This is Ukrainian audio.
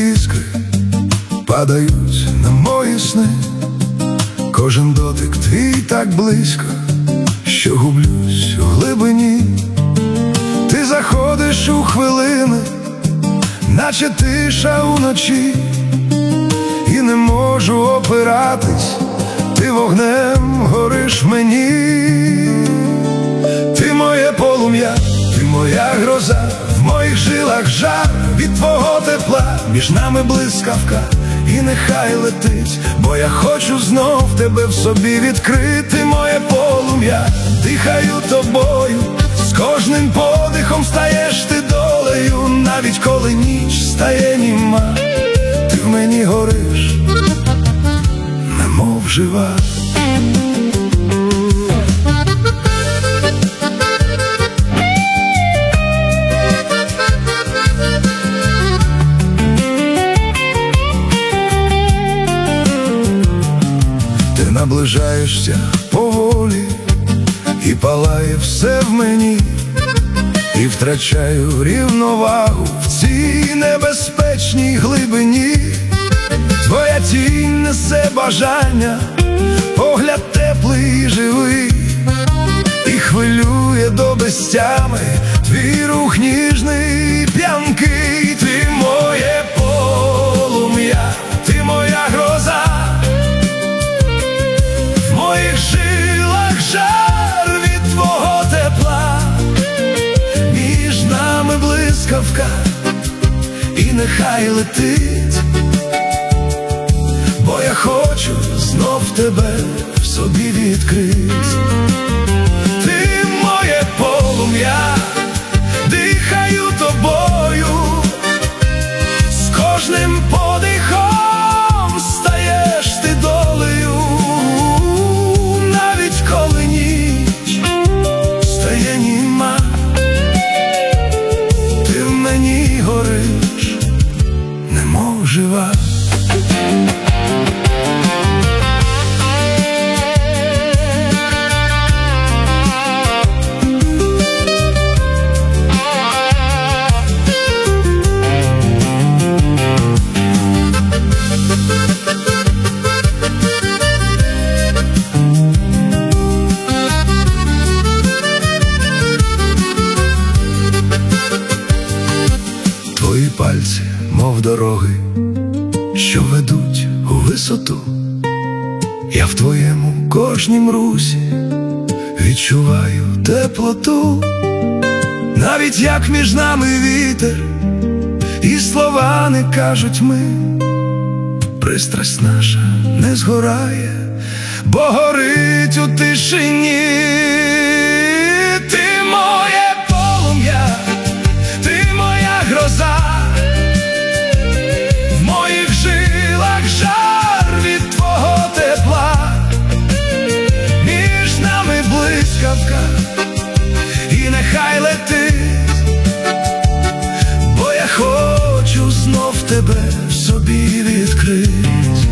іскри падають на мої сни. Кожен дотик твій так близько, що гублюсь у глибині. Ти заходиш у хвилини, наче тиша уночі, і не можу опиратись, ти вогнем гориш в мені. Ти моє полум'я, ти моя гроза, в моїх жилах жар від твого тепла, між нами блискавка, і нехай летить, бо я хочу знов тебе в собі відкрити. Моє полум'я, дихаю тобою, з кожним подихом стаєш ти долею, навіть коли ніч стає німа, ти в мені гориш, немов жива. Ти наближаєшся поволі, і палає все в мені, і втрачаю рівновагу в цій небезпечній глибині. Твоя тінь несе бажання, погляд теплий і живий, і хвилює до безтями твій рух ніжний і п'янкий. Ти моє полум'я, ти моя гроза, в моїх жилах жар від твого тепла, між нами блискавка, і нехай летить, бо я хочу знов тебе в собі відкрити. Ти моє полум'я, дихаю тобою, з кожним подихом стаєш ти долею, навіть коли ніч стає німа, ти в мені гориш, немов жива. Твої пальці, мов дороги, що ведуть у висоту. Я в твоєму кожнім русі відчуваю теплоту. Навіть як між нами вітер, і слова не кажуть ми, пристрасть наша не згорає, бо горить у тишині. Ти моє полум'я, ти моя гроза, в моїх жилах жар від твого тепла, між нами блискавка, і нехай летить, бо я хочу знов тебе в собі відкрити.